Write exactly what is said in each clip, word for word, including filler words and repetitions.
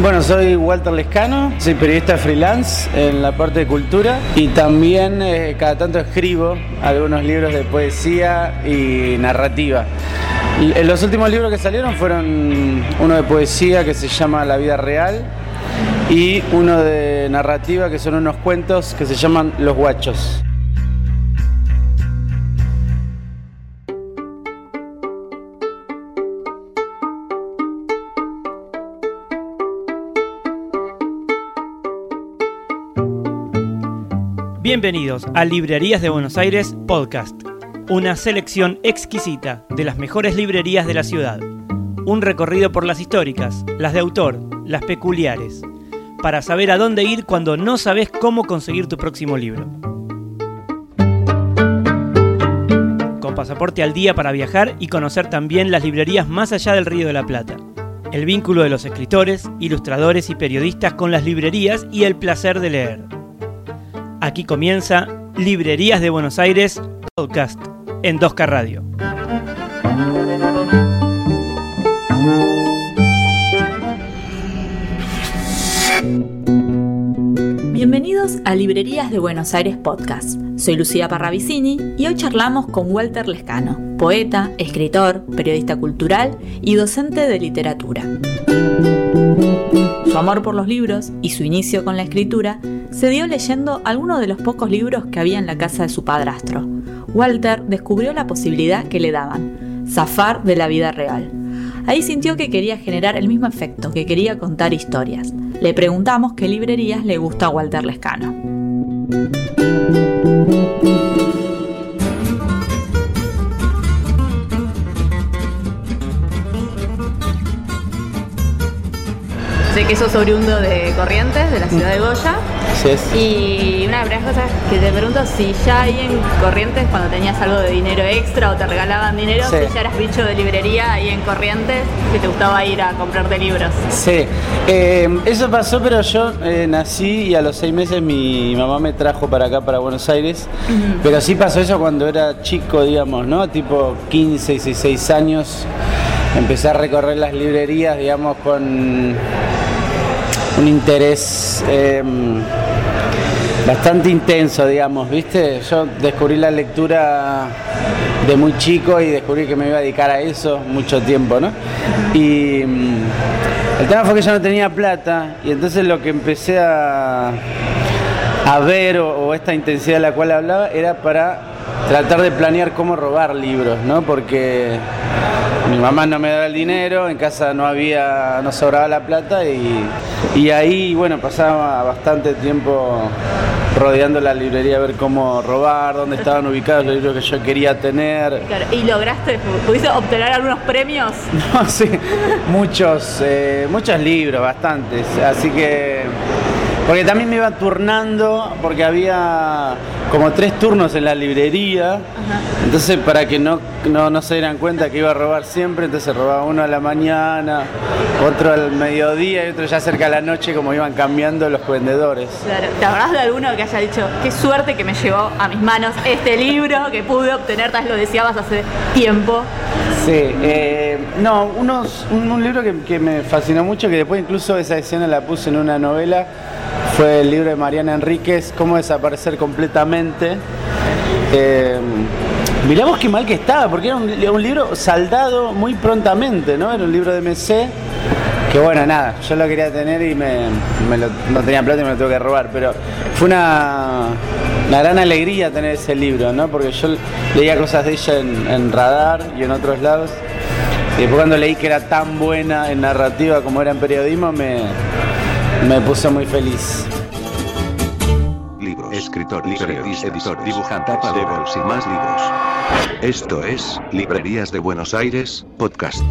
Bueno, soy Walter Lescano, soy periodista freelance en la parte de cultura y también eh, cada tanto escribo algunos libros de poesía y narrativa. Y los últimos libros que salieron fueron uno de poesía que se llama La vida real y uno de narrativa que son unos cuentos que se llaman Los guachos. Bienvenidos a Librerías de Buenos Aires Podcast, una selección exquisita de las mejores librerías de la ciudad. Un recorrido por las históricas, las de autor, las peculiares, para saber a dónde ir cuando no sabes cómo conseguir tu próximo libro. Con pasaporte al día para viajar y conocer también las librerías más allá del Río de la Plata. El vínculo de los escritores, ilustradores y periodistas con las librerías y el placer de leer. Aquí comienza Librerías de Buenos Aires Podcast en dos K Radio. Bienvenidos a Librerías de Buenos Aires Podcast. Soy Lucía Parravicini y hoy charlamos con Walter Lescano, poeta, escritor, periodista cultural y docente de literatura. Su amor por los libros y su inicio con la escritura se dio leyendo algunos de los pocos libros que había en la casa de su padrastro. Walter descubrió la posibilidad que le daban, zafar de la vida real. Ahí sintió que quería generar el mismo efecto, que quería contar historias. Le preguntamos qué librerías le gusta a Walter Lescano. Sé que sos oriundo de Corrientes, de la ciudad de Goya. Así es. Y una de las primeras cosas que te pregunto, si ya ahí en Corrientes, cuando tenías algo de dinero extra o te regalaban dinero, sí. Si ya eras bicho de librería ahí en Corrientes, que te gustaba ir a comprarte libros. Sí, eh, eso pasó, pero yo eh, nací y a los seis meses mi mamá me trajo para acá, para Buenos Aires. Uh-huh. Pero sí pasó eso cuando era chico, digamos, ¿no? Tipo quince, dieciséis años. Empecé a recorrer las librerías, digamos, con un interés eh, bastante intenso, digamos, ¿viste? Yo descubrí la lectura de muy chico y descubrí que me iba a dedicar a eso mucho tiempo, ¿no? Y el tema fue que yo no tenía plata y entonces lo que empecé a, a ver o, o esta intensidad de la cual hablaba era para tratar de planear cómo robar libros, ¿no? Porque mi mamá no me daba el dinero, en casa no había, no sobraba la plata y, y ahí, bueno, pasaba bastante tiempo rodeando la librería a ver cómo robar, dónde estaban ubicados los libros que yo quería tener. Claro. ¿Y lograste, pudiste obtener algunos premios? No, sí, muchos, eh, muchos libros, bastantes, así que... Porque también me iba turnando, porque había como tres turnos en la librería. Ajá. Entonces para que no, no, no se dieran cuenta que iba a robar siempre, entonces robaba uno a la mañana, otro al mediodía y otro ya cerca de la noche, como iban cambiando los vendedores. Claro. ¿Te acordás de alguno que haya dicho, qué suerte que me llegó a mis manos este libro que pude obtener, tal vez lo deseabas hace tiempo? Sí, eh, no, unos, un, un libro que, que me fascinó mucho, que después incluso esa escena la puse en una novela, fue el libro de Mariana Enríquez, Cómo desaparecer completamente. Eh, mirá vos qué mal que estaba, porque era un, un libro saldado muy prontamente, ¿no? Era un libro de M C, que bueno, nada, yo lo quería tener y me, me lo, no tenía plata y me lo tuve que robar, pero fue una, una gran alegría tener ese libro, ¿no? Porque yo leía cosas de ella en, en Radar y en otros lados, y después cuando leí que era tan buena en narrativa como era en periodismo, me... me puso muy feliz. Libros, escritor, periodista, editor, dibujante, tapa de bols y más libros. Esto es Librerías de Buenos Aires Podcast.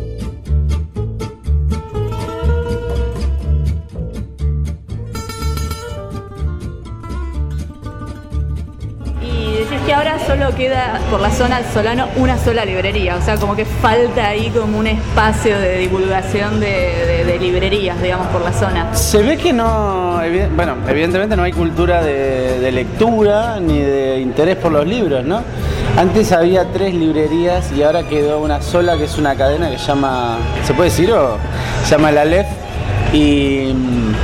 Y decís que ahora solo queda por la zona del Solano una sola librería, o sea, como que falta ahí como un espacio de divulgación de, de, de librerías, digamos, por la zona. Se ve que no, bueno, evidentemente no hay cultura de, de lectura ni de interés por los libros, ¿no? Antes había tres librerías y ahora quedó una sola, que es una cadena que se llama, ¿se puede decir o? Se llama La Aleph, Y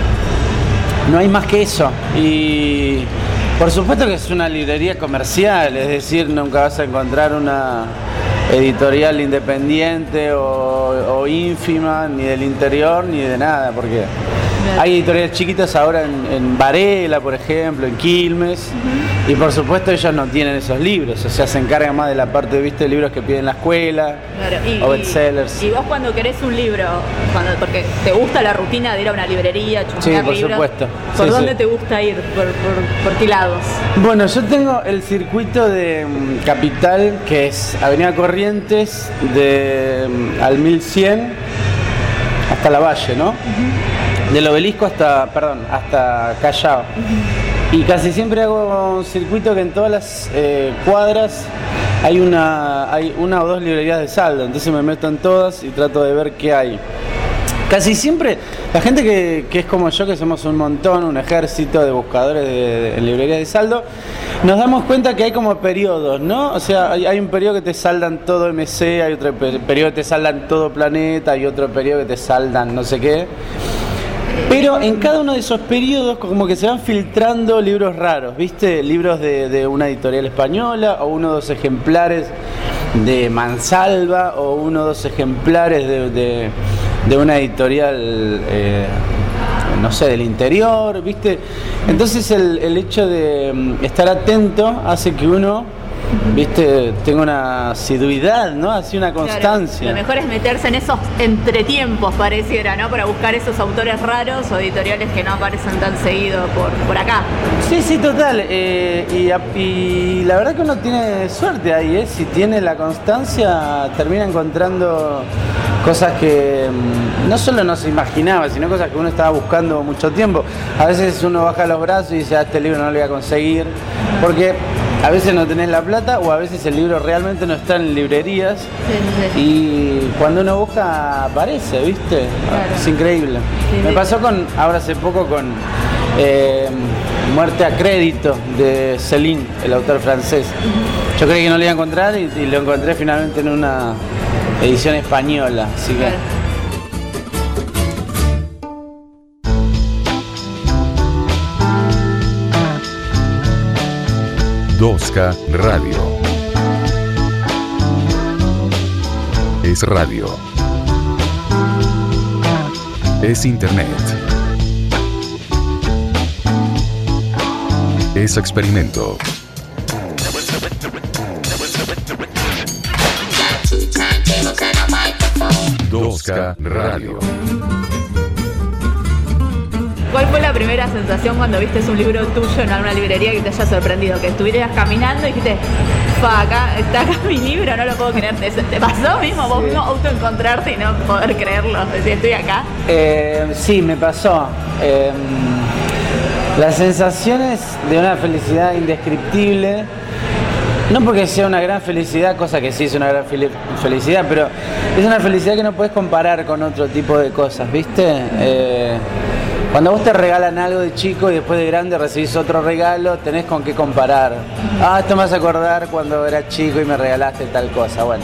mmm, no hay más que eso. Y por supuesto que es una librería comercial, es decir, nunca vas a encontrar una editorial independiente o, o ínfima, ni del interior, ni de nada, porque hay editoriales chiquitas ahora en, en Varela, por ejemplo, en Quilmes, uh-huh. y por supuesto ellos no tienen esos libros, o sea, se encargan más de la parte, ¿viste?, de libros que piden la escuela, claro, y, o bestsellers. Y, y vos cuando querés un libro, cuando, porque te gusta la rutina de ir a una librería, chusmear sí, por libros, supuesto. ¿por sí, dónde sí. te gusta ir? ¿Por, por, por qué lados? Bueno, yo tengo el circuito de um, Capital, que es Avenida Corrientes, de um, al mil cien hasta La Valle, ¿no? Uh-huh. Del Obelisco hasta, perdón, hasta Callao. Uh-huh. Y casi siempre hago un circuito que en todas las eh, cuadras hay una, hay una o dos librerías de saldo, entonces me meto en todas y trato de ver qué hay. Casi siempre, la gente que, que es como yo, que somos un montón, un ejército de buscadores de, de, de librerías de saldo, nos damos cuenta que hay como periodos, ¿no? O sea, hay, hay un periodo que te saldan todo M C, hay otro periodo que te saldan todo Planeta, hay otro periodo que te saldan no sé qué. Pero en cada uno de esos periodos como que se van filtrando libros raros, ¿viste? Libros de, de una editorial española, o uno o dos ejemplares de Mansalva, o uno o dos ejemplares de, de, de una editorial, eh, no sé, del interior, ¿viste? Entonces el, el hecho de estar atento hace que uno, viste, tengo una asiduidad, ¿no? Así una constancia. Claro, lo mejor es meterse en esos entretiempos, pareciera, ¿no? Para buscar esos autores raros o editoriales que no aparecen tan seguido por, por acá. Sí, sí, total. Eh, y, y la verdad que uno tiene suerte ahí, ¿eh? Si tiene la constancia, termina encontrando cosas que mmm, no solo no se imaginaba, sino cosas que uno estaba buscando mucho tiempo. A veces uno baja los brazos y dice, ah, este libro no lo voy a conseguir, porque a veces no tenés la plata, o a veces el libro realmente no está en librerías, sí, sí. Y cuando uno busca aparece, ¿viste? Claro. Es increíble. Sí, me sí. pasó con, ahora hace poco con eh, Muerte a crédito de Céline, el autor francés. Uh-huh. Yo creí que no lo iba a encontrar y, y lo encontré finalmente en una edición española, así que... Claro. dos K Radio. Es radio. Es internet. Es experimento. dos K Radio. ¿Cuál fue la primera sensación cuando viste un libro tuyo en alguna librería que te haya sorprendido? Que estuvieras caminando y dijiste, fa, acá está acá mi libro, no lo puedo creer. ¿Te, te pasó mismo? Sí. Vos mismo autoencontrarte y no poder creerlo, decir, estoy acá. Eh, sí, me pasó. Eh, las sensaciones de una felicidad indescriptible, no porque sea una gran felicidad, cosa que sí es una gran felicidad, pero es una felicidad que no puedes comparar con otro tipo de cosas, ¿viste? Eh, Cuando vos te regalan algo de chico y después de grande recibís otro regalo, tenés con qué comparar. Ah, esto me vas a acordar cuando era chico y me regalaste tal cosa. Bueno.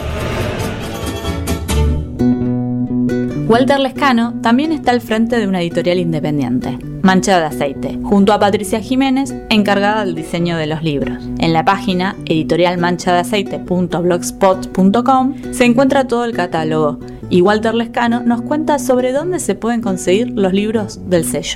Walter Lescano también está al frente de una editorial independiente, Mancha de Aceite, junto a Patricia Jiménez, encargada del diseño de los libros. En la página editorial mancha de aceite punto blogspot punto com se encuentra todo el catálogo, y Walter Lescano nos cuenta sobre dónde se pueden conseguir los libros del sello.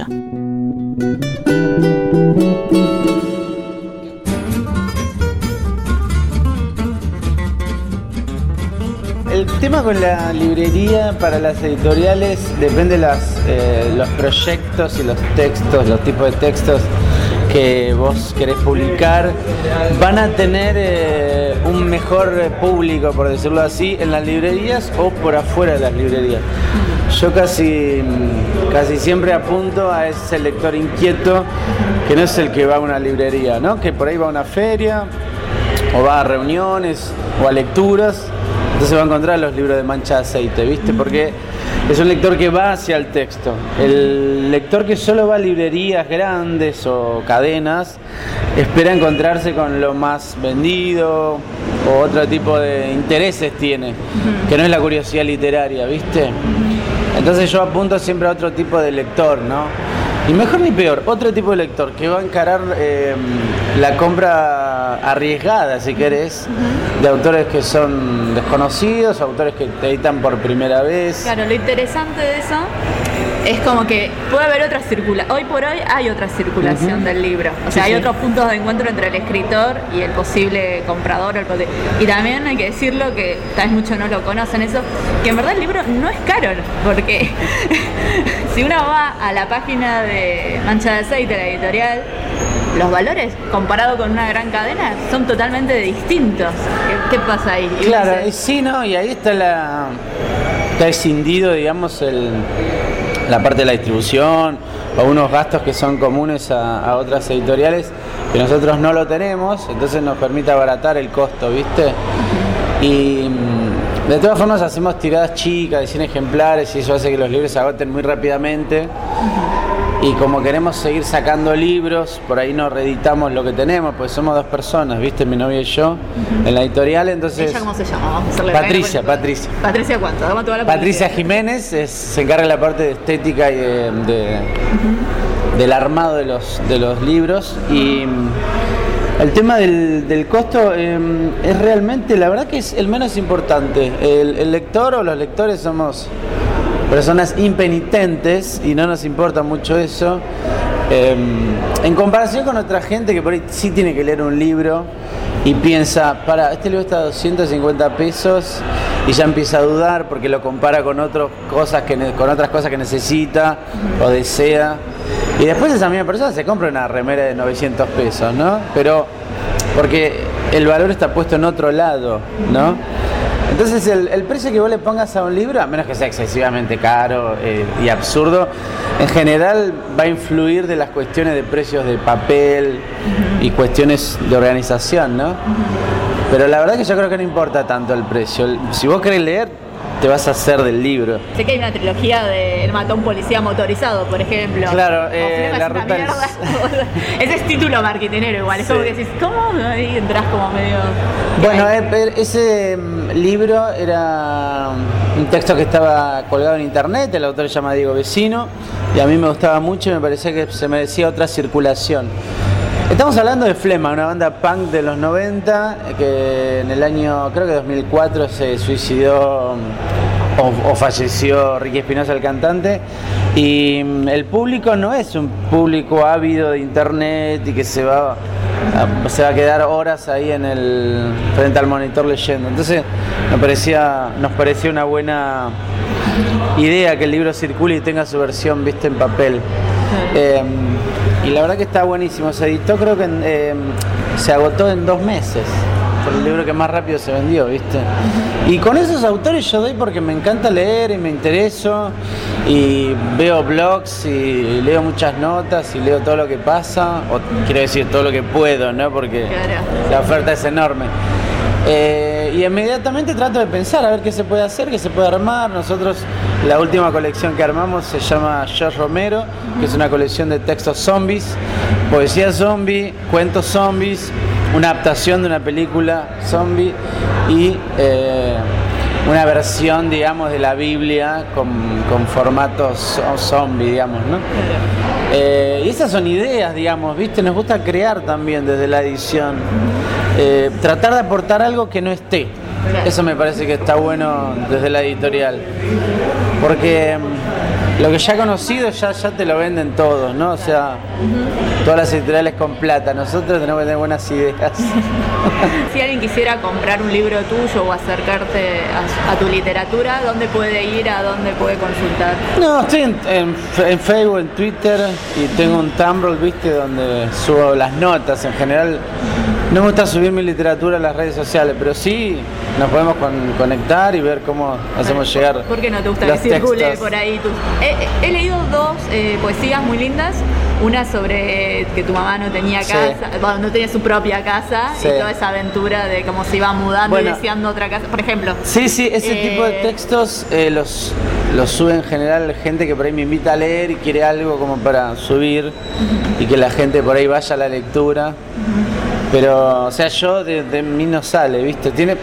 El tema con la librería para las editoriales depende de las, eh, los proyectos y los textos, los tipos de textos que vos querés publicar. Van a tener eh, un mejor público, por decirlo así, en las librerías o por afuera de las librerías. Yo casi, casi siempre apunto a ese lector inquieto que no es el que va a una librería, ¿no? Que por ahí va a una feria o va a reuniones o a lecturas. Entonces va a encontrar los libros de Mancha de Aceite, ¿viste? Porque es un lector que va hacia el texto. El lector que solo va a librerías grandes o cadenas espera encontrarse con lo más vendido o otro tipo de intereses tiene, que no es la curiosidad literaria, ¿viste? Entonces yo apunto siempre a otro tipo de lector, ¿no? Y mejor ni peor, otro tipo de lector que va a encarar eh, la compra arriesgada, si querés, uh-huh. de autores que son desconocidos, autores que te editan por primera vez. Claro, lo interesante de eso es como que puede haber otra circulación. Hoy por hoy hay otra circulación uh-huh. del libro. O sea, sí, hay sí. otros puntos de encuentro entre el escritor y el posible comprador. El posi- y también hay que decirlo, que tal vez muchos no lo conocen eso, que en verdad el libro no es caro, porque si uno va a la página de Mancha de Aceite, la editorial, los valores, comparado con una gran cadena, son totalmente distintos. ¿Qué, qué pasa ahí? Y claro, dice, sí, ¿no? Y ahí está la... está escindido, digamos, el... la parte de la distribución o unos gastos que son comunes a, a otras editoriales que nosotros no lo tenemos, entonces nos permite abaratar el costo, ¿viste? Y de todas formas hacemos tiradas chicas de cien ejemplares y eso hace que los libros se agoten muy rápidamente. Y como queremos seguir sacando libros, por ahí no reeditamos lo que tenemos, pues somos dos personas, ¿viste? Mi novia y yo, uh-huh. en la editorial, entonces... ¿Ella cómo se llama? Vamos a hacerle Patricia, Patricia. ¿Patricia cuánto? Vamos a tomar la Patricia Jiménez, es, se encarga de la parte de estética y de, de, uh-huh. del armado de los, de los libros. Y el tema del, del costo eh, es realmente, la verdad que es el menos importante. El, el lector o los lectores somos... personas impenitentes y no nos importa mucho eso, eh, en comparación con otra gente que por ahí sí tiene que leer un libro y piensa, para, este libro está a doscientos cincuenta pesos y ya empieza a dudar porque lo compara con, otros cosas que, con otras cosas que necesita o desea, y después esa misma persona se compra una remera de novecientos pesos, ¿no? Pero porque el valor está puesto en otro lado, ¿no? Entonces el, el precio que vos le pongas a un libro, a menos que sea excesivamente caro eh, y absurdo, en general va a influir de las cuestiones de precios de papel uh-huh. y cuestiones de organización, ¿no? Uh-huh. Pero la verdad que yo creo que no importa tanto el precio. Si vos querés leer, te vas a hacer del libro. Sé que hay una trilogía de El matón policía motorizado, por ejemplo. Claro, eh, la ruta del... Ese es título marketinero igual, es sí. como que decís, ¿cómo? Ahí entras como medio... Bueno, eh, ese libro era un texto que estaba colgado en internet, el autor se llama Diego Vecino, y a mí me gustaba mucho y me parecía que se merecía otra circulación. Estamos hablando de Flema, una banda punk de los noventa, que en el año, creo que dos mil cuatro, se suicidó o, o falleció Ricky Espinosa, el cantante, y el público no es un público ávido de internet y que se va, a, se va a quedar horas ahí en el frente al monitor leyendo. Entonces nos parecía, nos parecía una buena idea que el libro circule y tenga su versión, viste, en papel. Eh, y la verdad que está buenísimo. Se editó, creo que en, eh, se agotó en dos meses. Fue el libro que más rápido se vendió, ¿viste? Y con esos autores yo doy porque me encanta leer y me intereso y veo blogs y leo muchas notas y leo todo lo que pasa, o quiero decir todo lo que puedo, ¿no? Porque claro, la oferta es enorme. Eh, y inmediatamente trato de pensar a ver qué se puede hacer, qué se puede armar. Nosotros, la última colección que armamos se llama George Romero, que es una colección de textos zombies, poesía zombie, cuentos zombies, una adaptación de una película zombie y eh, una versión, digamos, de la Biblia con, con formatos zombie, digamos, ¿no? Eh, y esas son ideas, digamos, ¿viste? Nos gusta crear también desde la edición. Eh, tratar de aportar algo que no esté. Eso me parece que está bueno desde la editorial. Porque lo que ya he conocido ya, ya te lo venden todos, ¿no? O sea, uh-huh. todas las editoriales con plata. Nosotros tenemos que tener buenas ideas. Si alguien quisiera comprar un libro tuyo o acercarte a, a tu literatura, ¿dónde puede ir? ¿A dónde puede consultar? No, estoy en, en, en Facebook, en Twitter y tengo un Tumblr, ¿viste? Donde subo las notas. En general no me gusta subir mi literatura a las redes sociales, pero sí nos podemos con, conectar y ver cómo hacemos ¿Por, llegar. ¿Por qué no te gusta que circule textos por ahí? Tus... He, he leído dos eh, poesías muy lindas. Una sobre que tu mamá no tenía casa, sí. bueno, no tenía su propia casa, sí. y toda esa aventura de cómo se iba mudando bueno, y deseando otra casa, por ejemplo. Sí, sí, ese eh... tipo de textos eh, los, los sube en general gente que por ahí me invita a leer y quiere algo como para subir uh-huh. y que la gente por ahí vaya a la lectura. Uh-huh. Pero, o sea, yo de, de mí no sale, ¿viste? Tiene...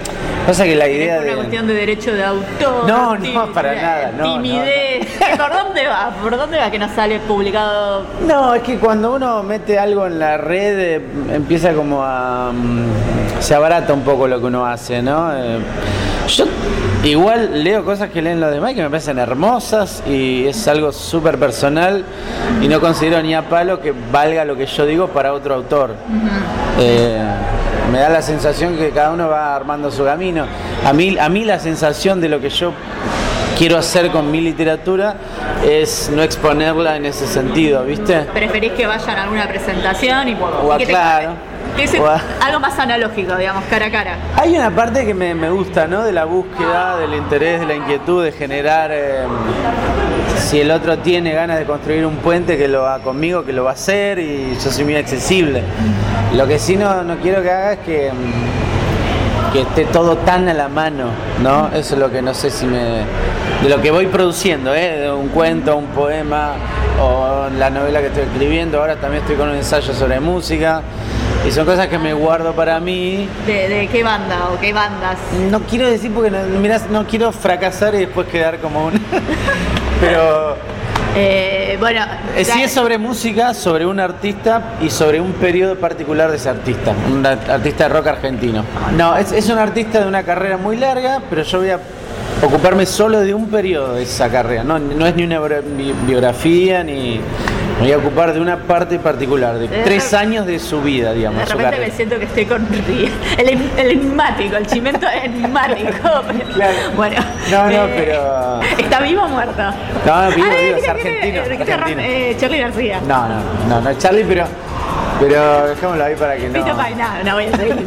Pasa que la idea es una de... cuestión de derecho de autor. No, ti- no, para nada, no, timidez. ¿Por dónde va? ¿Por dónde va que no sale publicado? No, es que cuando uno mete algo en la red eh, empieza como a... mm, se abarata un poco lo que uno hace, ¿no? Eh, yo igual leo cosas que leen los demás que me parecen hermosas y es algo súper personal y no considero ni a palo que valga lo que yo digo para otro autor. Uh-huh. eh, me da la sensación que cada uno va armando su camino. A mí, a mí la sensación de lo que yo quiero hacer con mi literatura es no exponerla en ese sentido, ¿viste? ¿Preferís que vayan a alguna presentación y, o a, y que claro, te, que es o a, algo más analógico, digamos, cara a cara? Hay una parte que me, me gusta, ¿no? De la búsqueda, del interés, de la inquietud, de generar... Eh, si el otro tiene ganas de construir un puente, que lo va conmigo, que lo va a hacer y yo soy muy accesible. Lo que sí no, no quiero que haga es que... que esté todo tan a la mano, ¿no? Eso es lo que no sé si me... de lo que voy produciendo, ¿eh? De un cuento, un poema o la novela que estoy escribiendo. Ahora también estoy con un ensayo sobre música y son cosas que me guardo para mí. ¿De, de qué banda o qué bandas? No quiero decir porque, no, mirá, no quiero fracasar y después quedar como un... Pero... Eh, bueno, eh, sí es sobre música, sobre un artista y sobre un periodo particular de ese artista, un artista de rock argentino. No, es, es un artista de una carrera muy larga, pero yo voy a ocuparme solo de un periodo de esa carrera. No, no es ni una biografía, ni me voy a ocupar de una parte particular, de, de tres de, años de su vida, digamos. De repente me siento que estoy con el, el enigmático, el chimento enigmático. Claro. Bueno, no, no, eh, pero... ¿Está vivo o muerto? No, vivo, ah, vivo, es que, argentino. Que, que, argentino. Eh, Charly García. No, no, no, no es Charly, pero, pero dejémoslo ahí para que no... Pito Pai, no, no voy a seguir.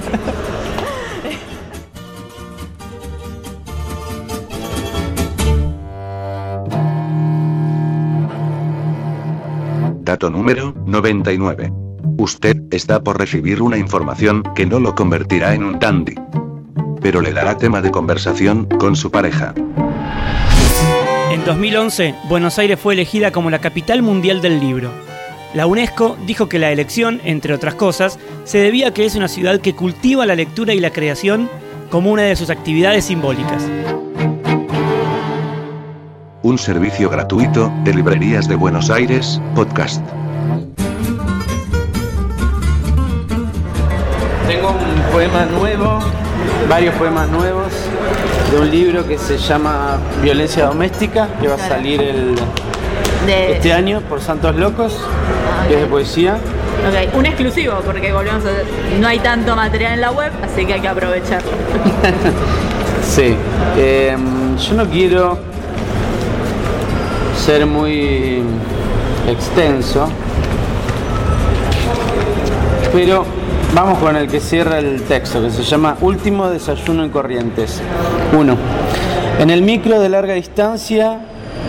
Dato número noventa y nueve. Usted está por recibir una información que no lo convertirá en un dandy, pero le dará tema de conversación con su pareja. En dos mil once, Buenos Aires fue elegida como la capital mundial del libro. La UNESCO dijo que la elección, entre otras cosas, se debía a que es una ciudad que cultiva la lectura y la creación como una de sus actividades simbólicas. Un servicio gratuito de Librerías de Buenos Aires, podcast. Tengo un poema nuevo, varios poemas nuevos, de un libro que se llama Violencia Doméstica, que va a salir el, de... este año por Santos Locos, ah, okay. Que es de poesía. Ok, un exclusivo, porque volvemos a... no hay tanto material en la web, así que hay que aprovecharlo. Sí, eh, yo no quiero ser muy extenso, pero vamos con el que cierra el texto, que se llama Último desayuno en Corrientes. uno. En el micro de larga distancia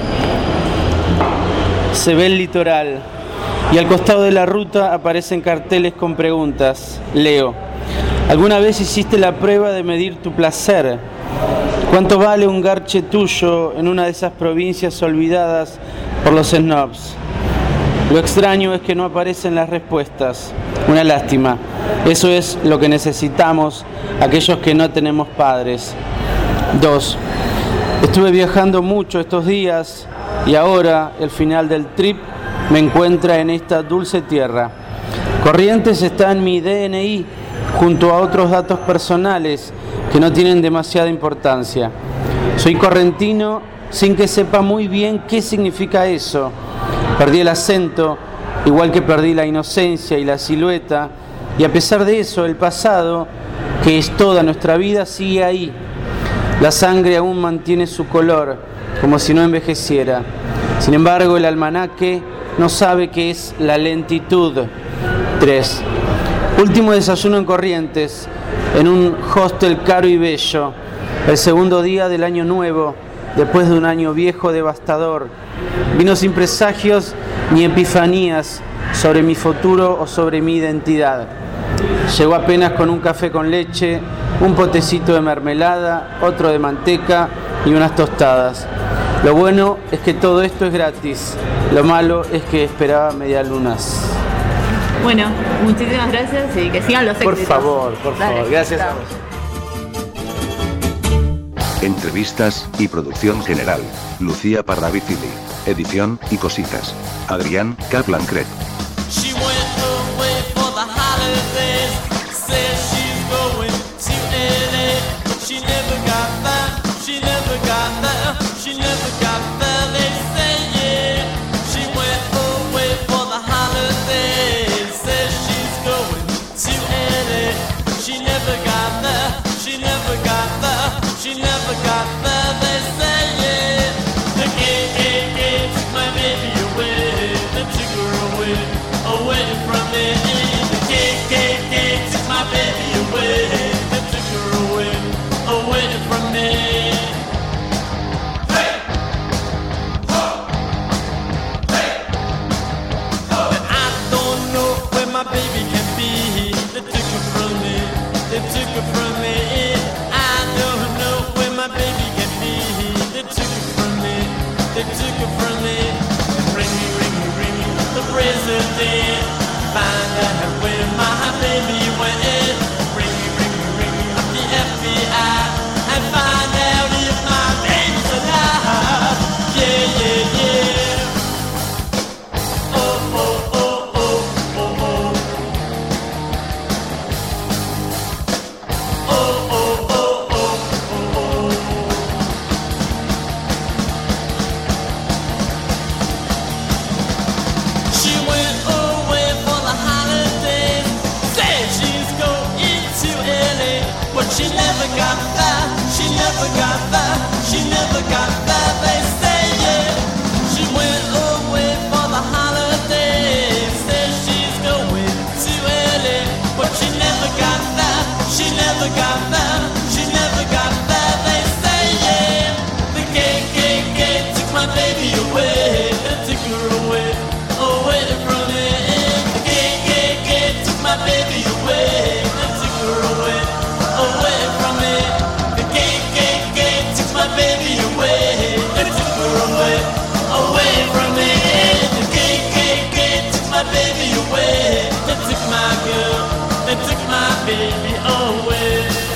se ve el litoral y al costado de la ruta aparecen carteles con preguntas. Leo: ¿alguna vez hiciste la prueba de medir tu placer? ¿Cuánto vale un garche tuyo en una de esas provincias olvidadas por los snobs? Lo extraño es que no aparecen las respuestas. Una lástima. Eso es lo que necesitamos aquellos que no tenemos padres. dos. Estuve viajando mucho estos días y ahora el final del trip me encuentra en esta dulce tierra. Corrientes está en mi D N I junto a otros datos personales que no tienen demasiada importancia. Soy correntino sin que sepa muy bien qué significa eso. Perdí el acento, igual que perdí la inocencia y la silueta, y a pesar de eso, el pasado, que es toda nuestra vida, sigue ahí. La sangre aún mantiene su color, como si no envejeciera. Sin embargo, el almanaque no sabe qué es la lentitud. tres. Último desayuno en Corrientes, en un hostel caro y bello, el segundo día del año nuevo, después de un año viejo devastador. Vino sin presagios ni epifanías sobre mi futuro o sobre mi identidad. Llegó apenas con un café con leche, un potecito de mermelada, otro de manteca y unas tostadas. Lo bueno es que todo esto es gratis, lo malo es que esperaba medialunas. Bueno, muchísimas gracias y que sigan los éxitos. Por favor, por favor. Dale, gracias chao. a vos. Entrevistas y producción general: Lucía Parravicini. Edición y cositas: Adrián Kaplan Cret. She went away for the holidays. Says she's going to L A. She never got there. She never got there. She never got there. They say yeah. She went away for the holidays. Says she's going to L A. She never got there. She never got there. She never got there. They say yeah. The K K K took my baby away. They took her away. Away from me, the K K K took my baby away. They took her away, away from me. Hey, ho, hey, ho. And I don't know where my baby can be. They took her from me. They took her from me. I don't know where my baby can be. They took her from me. They took her from me. Ring me, ring me, ring me. The president, find out where my baby went. Ring me, ring me, ring me up the F B I and find out if my baby's alive. Yeah, yeah, yeah. Oh, oh, oh, oh, oh, oh. Oh, oh, oh, oh, oh, oh. She went away for the holidays. Said she's going to L A. But she never got there. She never got there. She never got there. They say yeah. She went away for the holidays. Said she's going to L A. But she never got there. She never got there. She never got there. They say yeah. The K K K took my baby away. They took her away. Away from me. The K K K took my baby away. They took her away. Away from me. The K K K took my baby away. They took her away. Away from me. The K K K took my baby away. They took my girl. They took my baby away.